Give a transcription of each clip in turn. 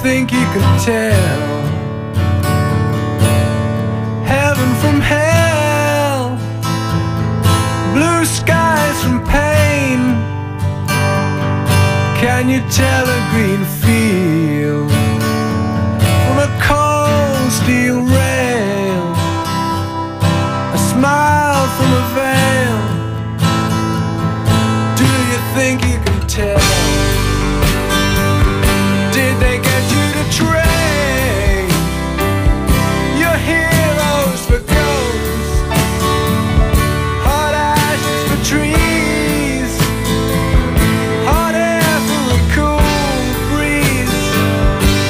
think you could tell heaven from hell, blue skies from pain? Can you tell a green field from a cold steel rail, a smile from a veil? Do you think you can tell? Did they get you to trade your heroes for ghosts, hot ashes for trees, hot air for a cool breeze?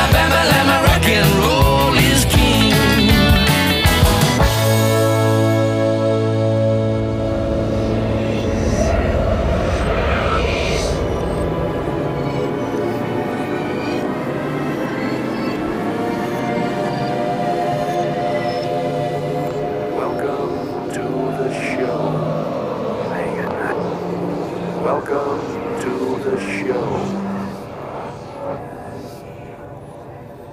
Bama, bama, lama, rock and roll is king. Welcome to the show. Welcome to the show.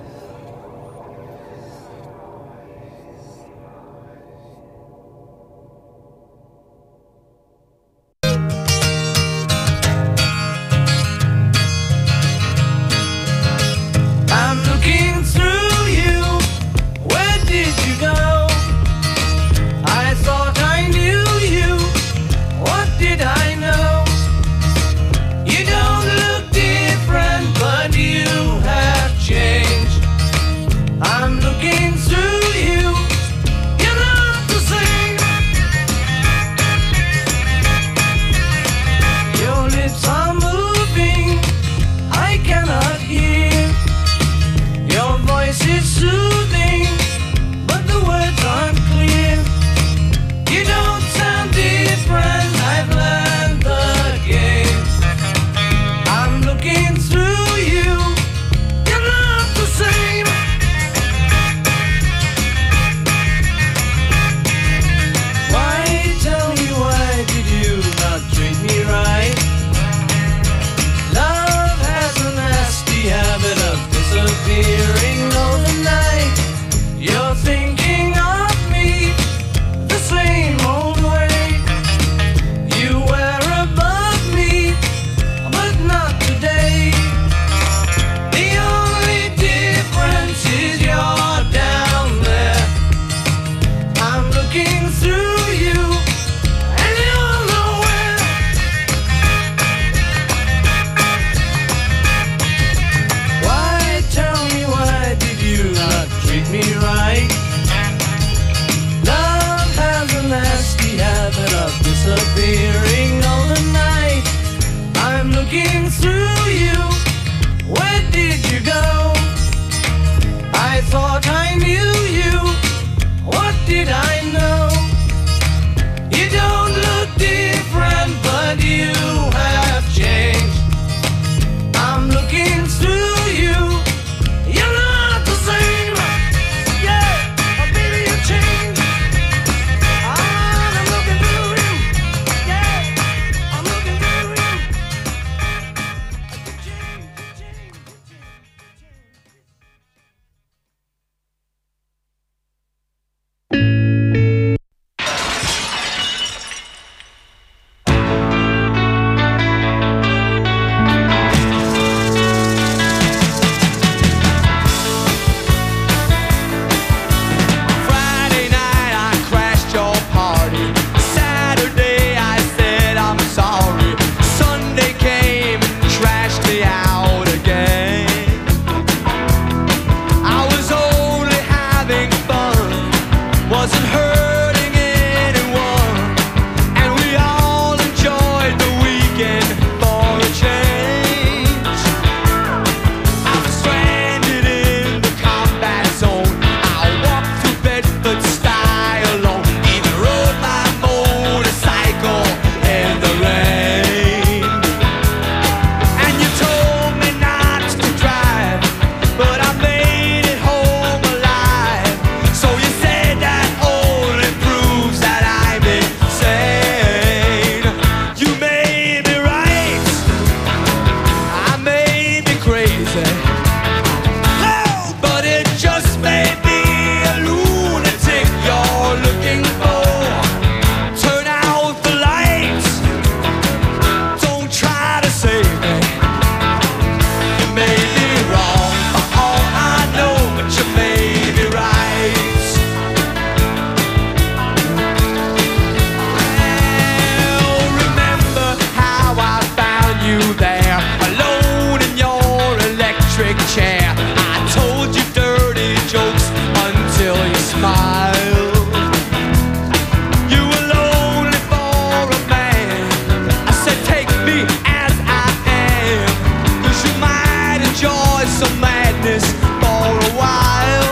sadness for a while.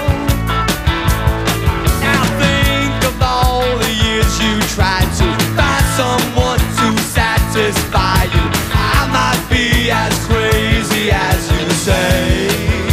Now think of all the years you tried to find someone to satisfy you. I might be as crazy as you say.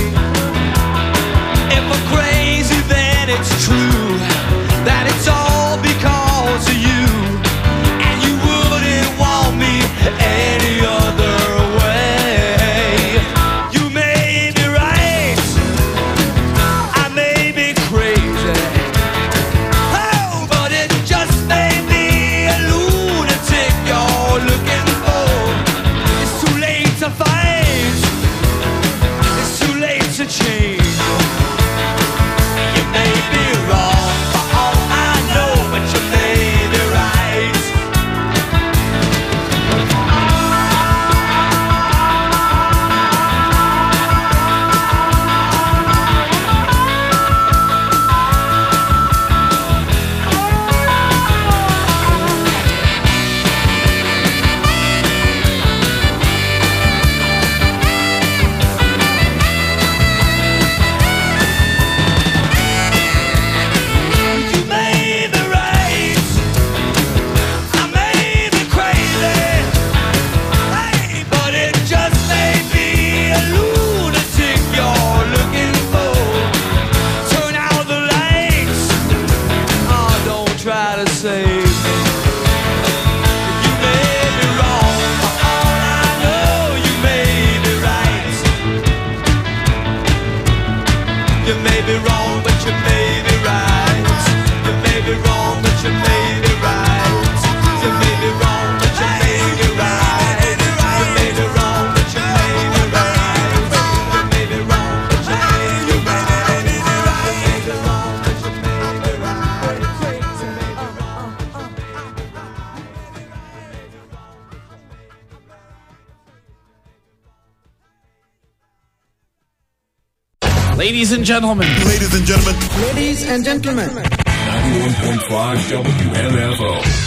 If I'm crazy, then it's true that it's all because of you, and you wouldn't want me any other way. You may be right, I may be crazy, oh, but it just may be a lunatic you're looking for. It's too late to fight, it's too late to change. You may be wrong for all I know, but you may be right. You may be right, I may be crazy, hey, but it just may be a lunatic you're looking for. Turn out the lights, oh, don't try to save me. You may be wrong, for all I know, you may be right. You may be wrong, but you may be right. You may be wrong, but you may be right. You may be wrong, but you may be right. You may be wrong, but you may be right. You may be wrong, but you may be right. You may be wrong, but you may be right. You may be wrong, Ladies and gentlemen, Ladies and gentlemen, Ladies and gentlemen, 91.5 WMFO.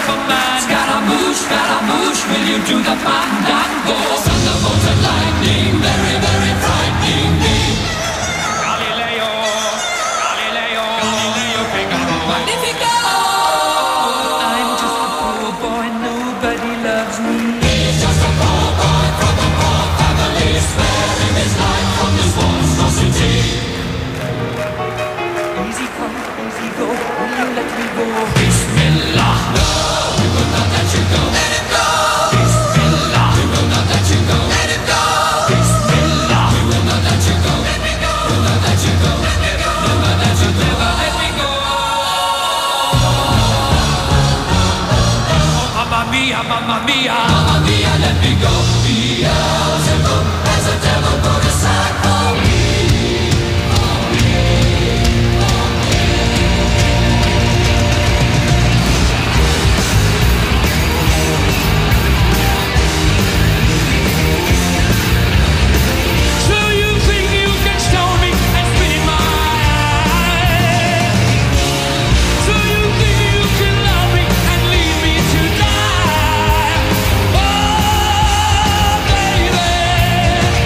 for mine. Scaramouche, will you do the fandango? Thunderbolt and lightning, very, very frightening me. Galileo, Figaro. Magnifico! I'm just a poor boy, nobody loves me. He's just a poor boy from a poor family, sparing his life from this monstrosity. Easy come, easy go, will you let me go? Bismillah, no, we will not let you go. Let him go! Bismillah, we will not let you go. Let him go! Bismillah, we will not let you go. Let me go! We'll not let you go. Let me go! Never let you go. Never let me go. Mamma mia, mamma mia, mamma mia, let me go. Beelzebub has a devil put aside for me. So you think you can stone me and spit in my eye? So you think you can love me and leave me to die? Oh, baby,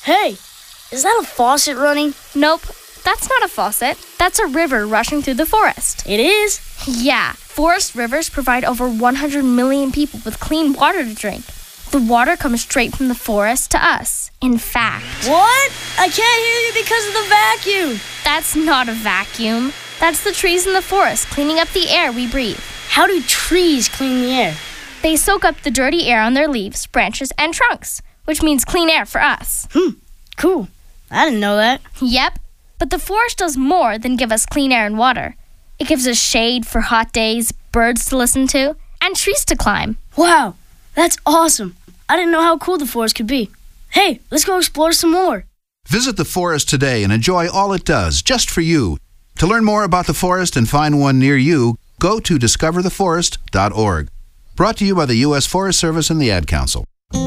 Hey, is that a faucet running? Nope, that's not a faucet. That's a river rushing through the forest. It is? Yeah, forest rivers provide over 100 million people with clean water to drink. The water comes straight from the forest to us. In fact... What? I can't hear you because of the vacuum. That's not a vacuum. That's the trees in the forest cleaning up the air we breathe. How do trees clean the air? They soak up the dirty air on their leaves, branches, and trunks, which means clean air for us. Cool. I didn't know that. Yep, but the forest does more than give us clean air and water. It gives us shade for hot days, birds to listen to, and trees to climb. Wow, that's awesome. I didn't know how cool the forest could be. Hey, let's go explore some more. Visit the forest today and enjoy all it does, just for you. To learn more about the forest and find one near you, go to discovertheforest.org. Brought to you by the U.S. Forest Service and the Ad Council.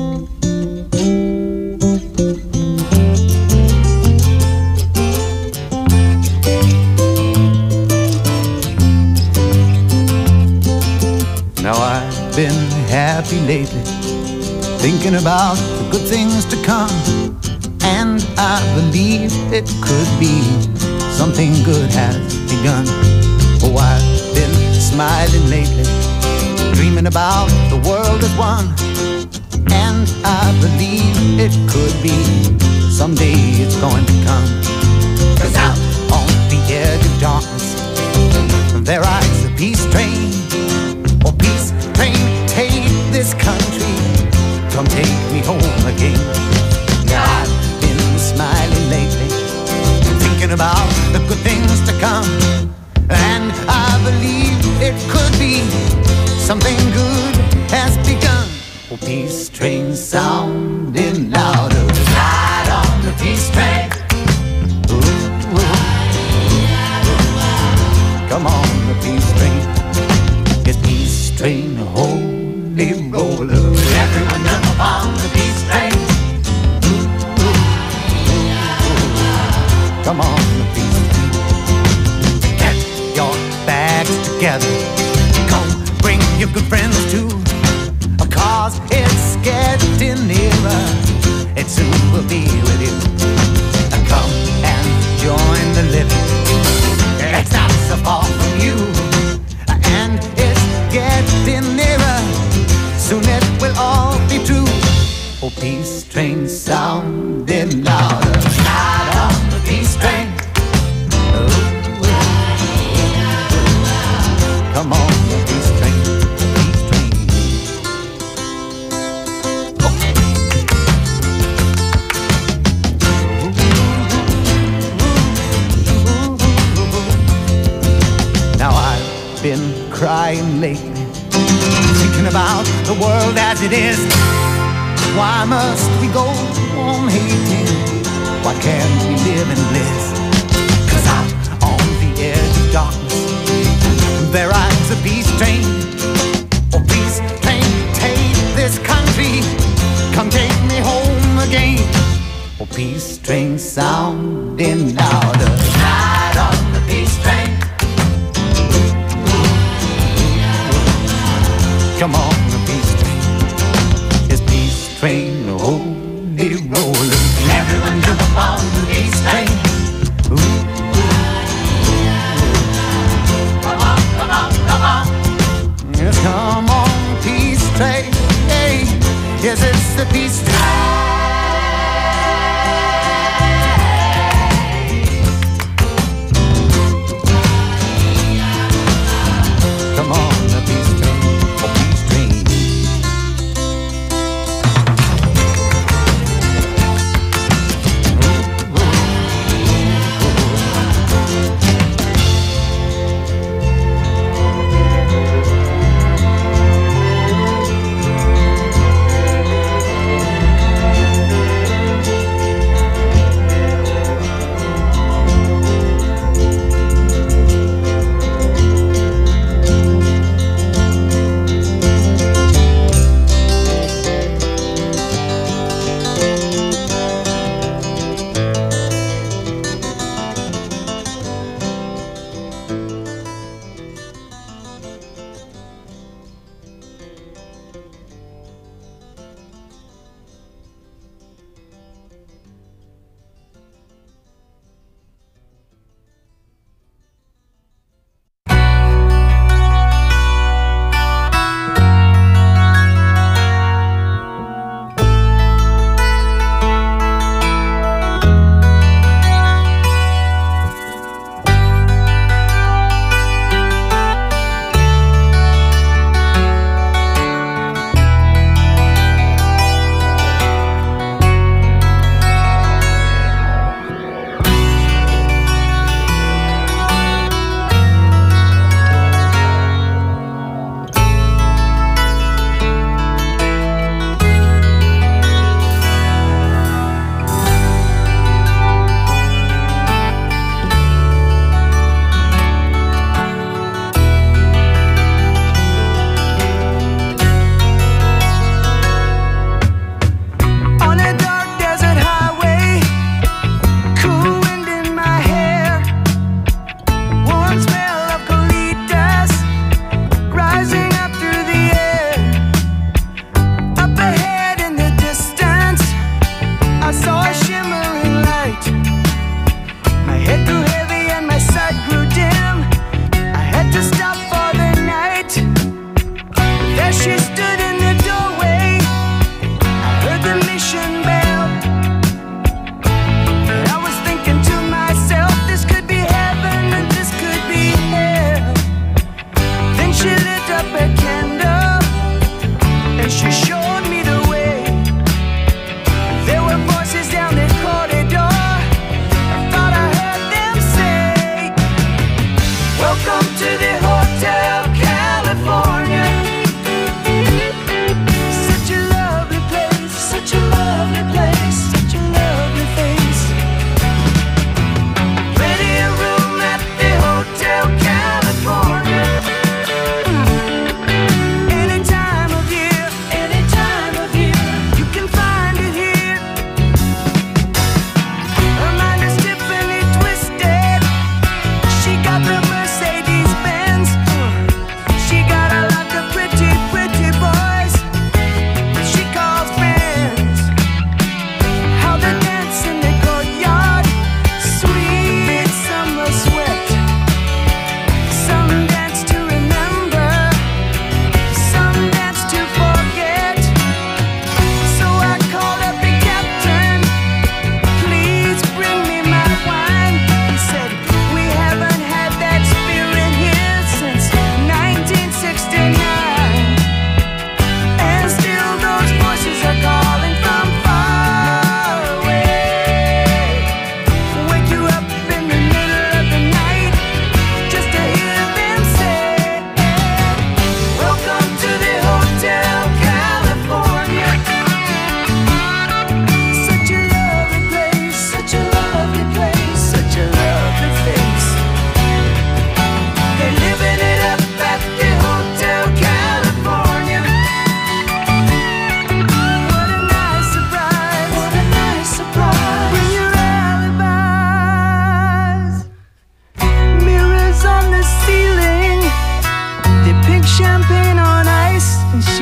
Now I've been happy lately, thinking about the good things to come, and I believe it could be something good has begun. Oh, I've been smiling lately, dreaming about the world as one, and I believe it could be someday it's going to come. 'Cause out on the edge of darkness there rides the peace train. Oh, peace train, take this country, come take me home again. Now I've been smiling lately, thinking about the good things to come, and I believe it could be something good has begun. Oh, peace train sounding louder, ride on the peace train. Ooh, ooh. Come on, the peace train. It's peace train, holy roller. Everyone jump on the peace train. Ooh, ooh, ooh. Come on, the peace train. Get your bags together. Come, bring your good friends too. 'Cause it's getting nearer. It soon will be with you. Come and join the living. It's not so far from you, and it's getting nearer. Soon it will all be true. Oh, peace train sounding louder. Ride on the peace train. Ooh, come on, the peace train. Peace train. Now I've been crying lately, thinking about the world as it is. Why must we go on hating? Why can't we live in bliss? 'Cause out on the edge of darkness there rides a peace train. Oh, peace train, take this country, come take me home again. Oh, peace train sounding louder, ride on the peace train. Come on, the peace train. It's peace train, holy roller. Everyone jump on the peace train. Ooh. Come on, come on, come on. Yes, come on, peace train. Hey, yes, it's the peace train. Come on, the peace train.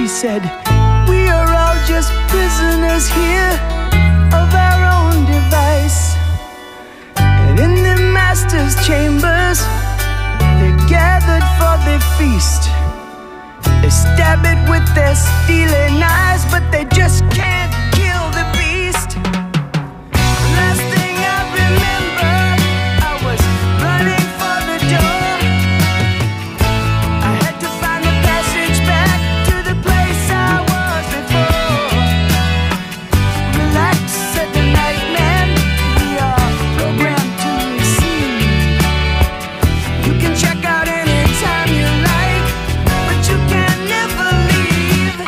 said, we are all just prisoners here of our own device. And in the master's chambers, they're gathered for their feast. They stab it with their steely knives, but they just can't kill the beast. The last thing I remember, I was running for the door. I had to find the passage back to the place I was before. Relax, said the night man, we are programmed to receive. You can check out anytime you like, but you can never leave.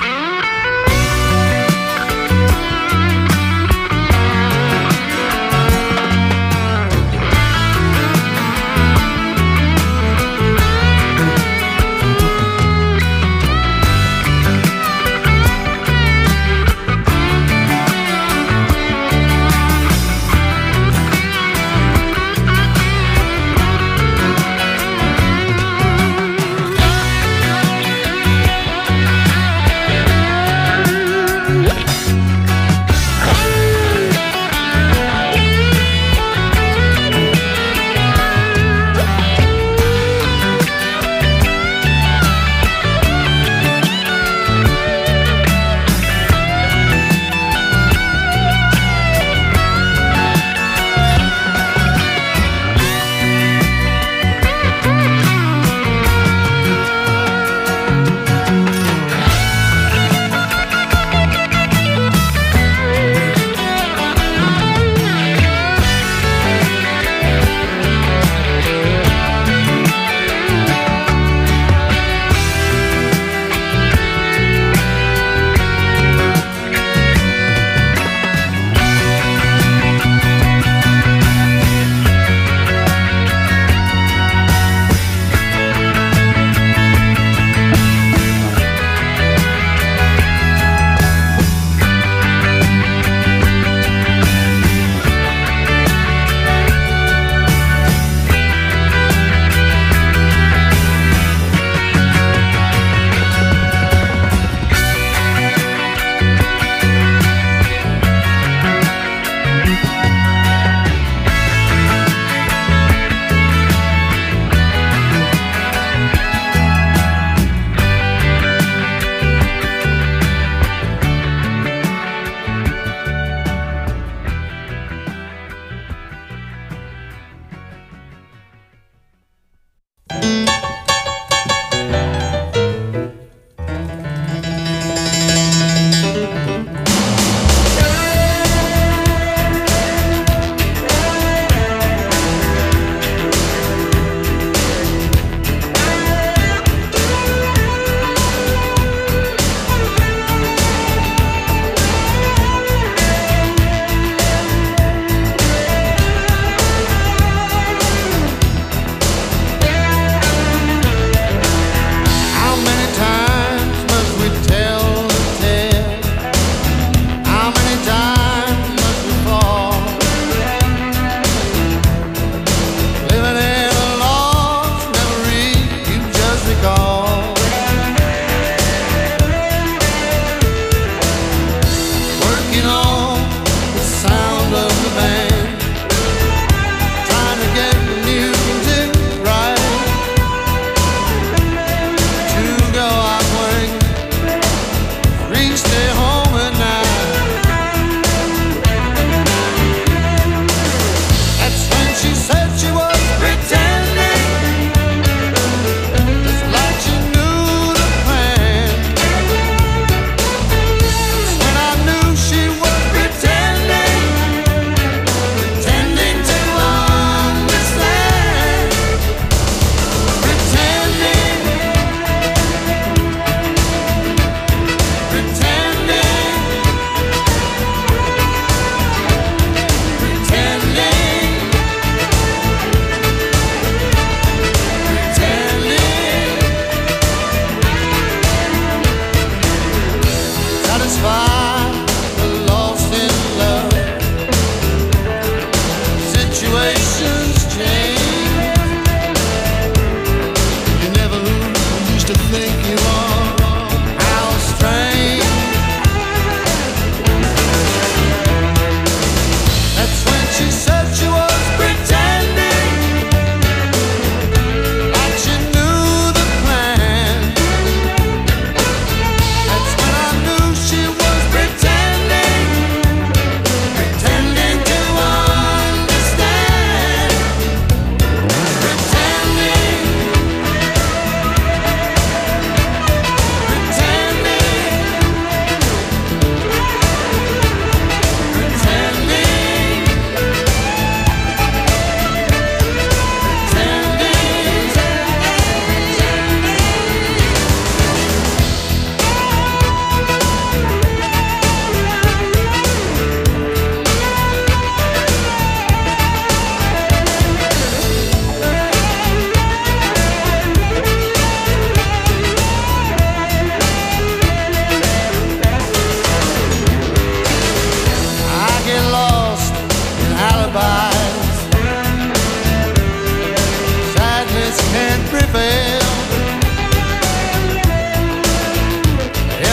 think you are. How strange.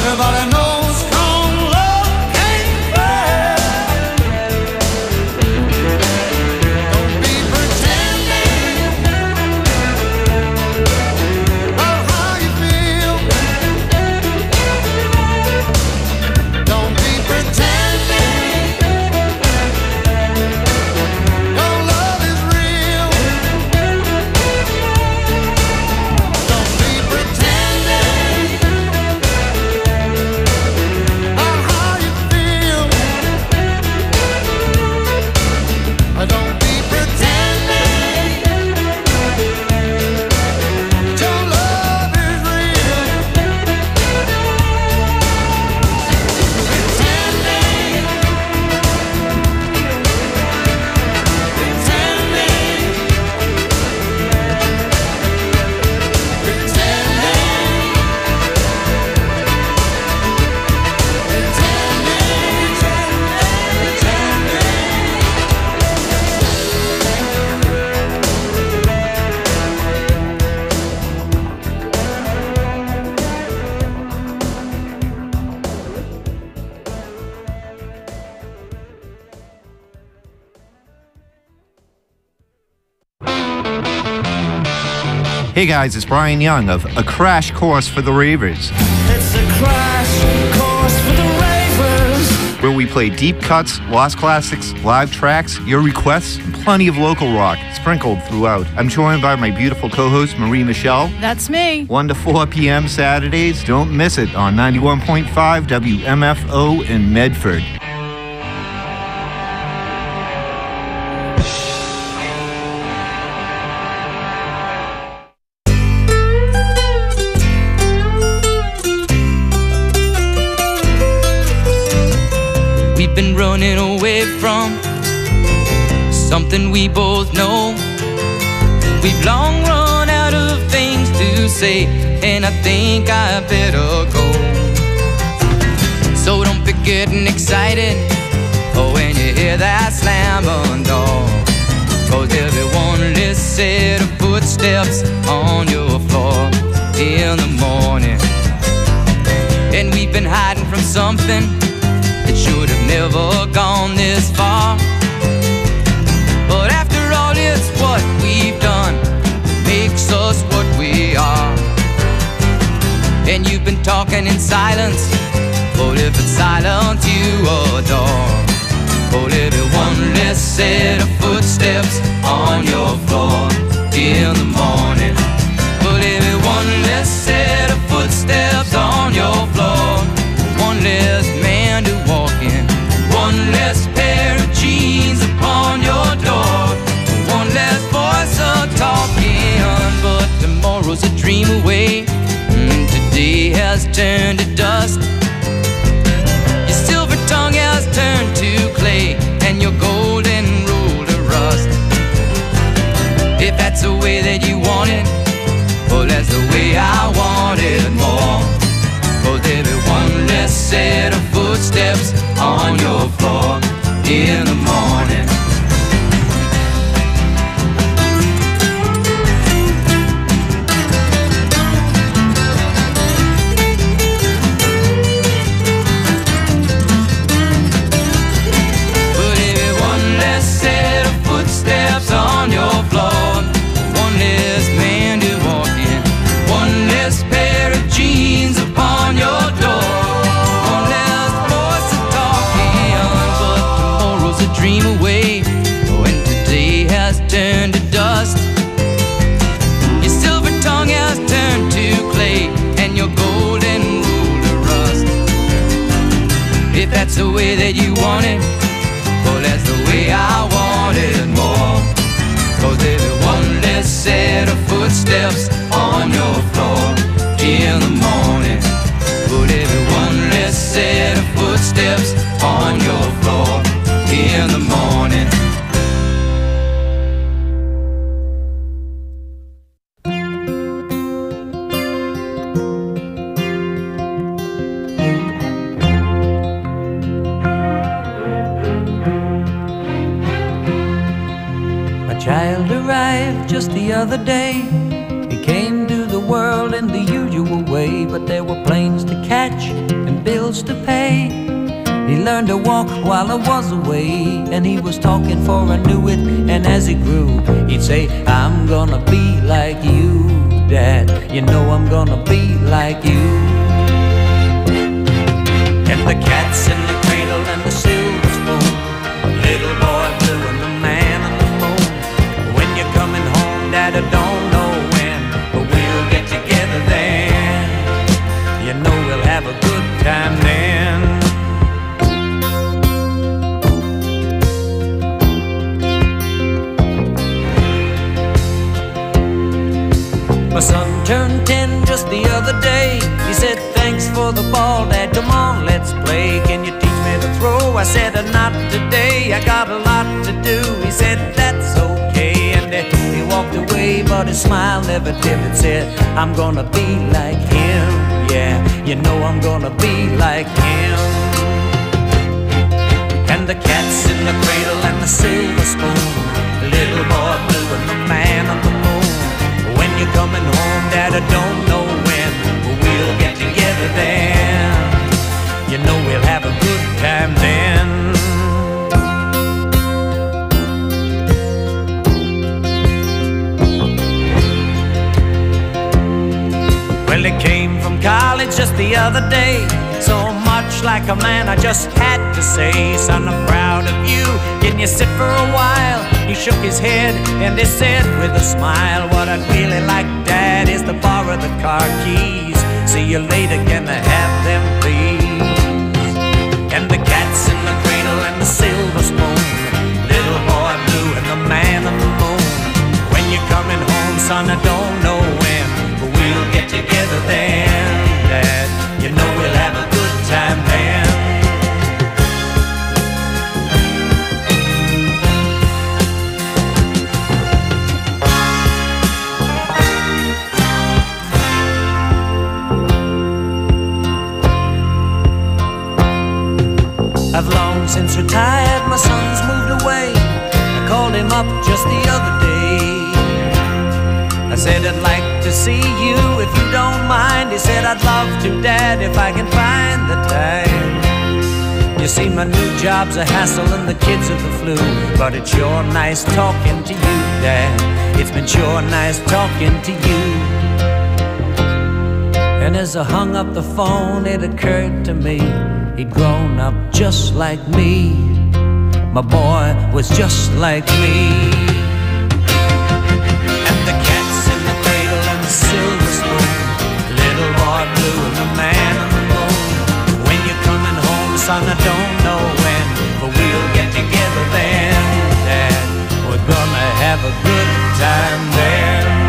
Everybody knows strong love can't fail. Don't be pretending about how you feel. Don't be pretending your love is real. Don't be pretending about how you feel. Don't be pretending your love is real. Hey guys, it's Brian Young of A Crash Course for the Ravers, It's a crash course for the ravers. where we play deep cuts, lost classics, live tracks, your requests, and plenty of local rock sprinkled throughout. I'm joined by my beautiful co-host, Marie Michelle. That's me. 1 to 4 p.m. Saturdays. Don't miss it on 91.5 WMFO in Medford. We've been running away from something we both know. We've long run out of things to say, and I think I better go. So don't be getting excited when you hear that slamming door, 'cause there'll be one less set of footsteps on your floor in the morning. And we've been hiding from something that should have never gone this far. But after all, it's what we've done that makes us what we are. And you've been talking in silence, but if it's silence you adore, well, there'll be one less set of footsteps on your floor in the morning. Well, there'll be one less set of footsteps on your floor, one less man to walk in, one less pair of jeans upon your door, one less voice a talking. But tomorrow's a dream away, and today has turned to dust. Your silver tongue has turned to clay, and your golden rule to rust. If that's the way that you want it, well, that's the way I want it more. 'Cause there'll be one less set of footsteps on your floor in the morning. But there'll be one less set of footsteps on your floor, one less man to walk in, one less pair of jeans upon your door, one less voice to talking. But tomorrow's a dream away, when today has turned to dust. Your silver tongue has turned to clay, and your golden rule to rust. If that's the way that you want it, well, that's the way I want it more. 'Cause there'll be one less set of footsteps on your floor in the morning. Well, there'll be one less set of footsteps on your floor in the morning. child arrived just the other day. He came to the world in the usual way, but there were planes to catch bills to pay. He learned to walk while I was away, and he was talking for I knew it. And as he grew, he'd say, I'm gonna be like you, Dad. You know I'm gonna be like you. And the cat's in the cradle and the silver spoon, little boy blue and the man on the moon. When you're coming home, Dad, I don't know when, but we'll get together then. You know we'll have a good time then. My son turned 10 just the other day. He said, thanks for the ball, Dad, come on, let's play. Can you teach me to throw? I said, not today, I got a lot to do. He said, that's okay, and he walked away, but his smile never dimmed. Said, I'm gonna be like him, yeah, you know I'm gonna be like him. And the cat's in the cradle and the silver spoon, the little boy blue and the man on the moon. When you're coming home, Dad, I don't know when, but we'll get together then. You know we'll have a good time then. Well, he came from college just the other day, so much like a man I just had to say, son, I'm proud of you, can you sit for a while? He shook his head and he said with a smile, what I'd really like, Dad, is to borrow the car keys. See you later, can I have them please? And the cat's in the cradle and the silver spoon, little boy blue and the man on the moon. When you're coming home, son, I don't know when, but we'll get together then, Dad. You know we'll have a good time then. I've long since retired, my son's moved away. I called him up just the other day. I said, I'd like to see you if you don't mind. He said, I'd love to, Dad, if I can find the time. You see, my new job's a hassle and the kids are the flu, but it's sure nice talking to you, Dad. It's been sure nice talking to you. And as I hung up the phone, it occurred to me, he'd grown up just like me. My boy was just like me. And the cat's in the cradle and the silver spoon, little boy blue and the man on the moon. When you're coming home, son, I don't know when, but we'll get together then, Dad. We're gonna have a good time there.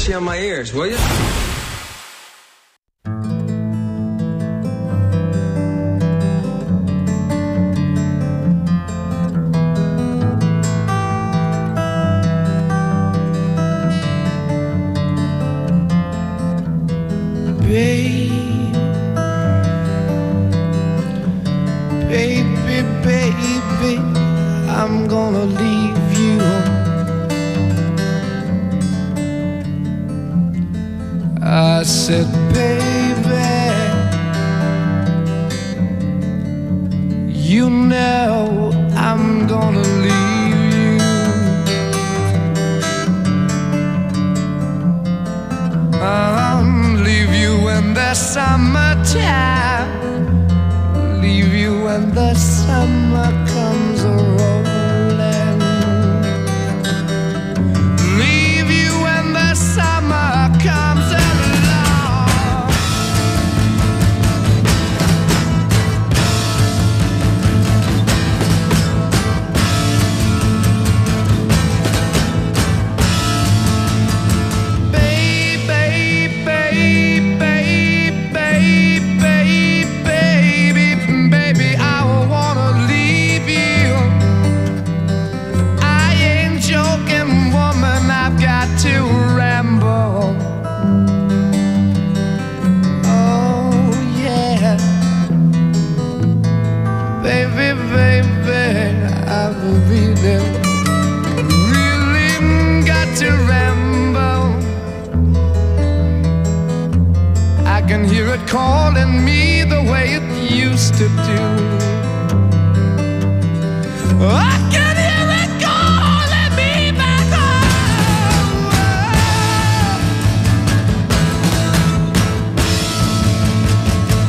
pussy on my ears, will you? Baby, baby, I'm gonna leave you. I said, baby, you know I'm gonna leave you. I'll leave you in the summertime, leave you when the summer comes a-rolling, leave you when the summer comes along. I can hear it calling me the way it used to do. I can hear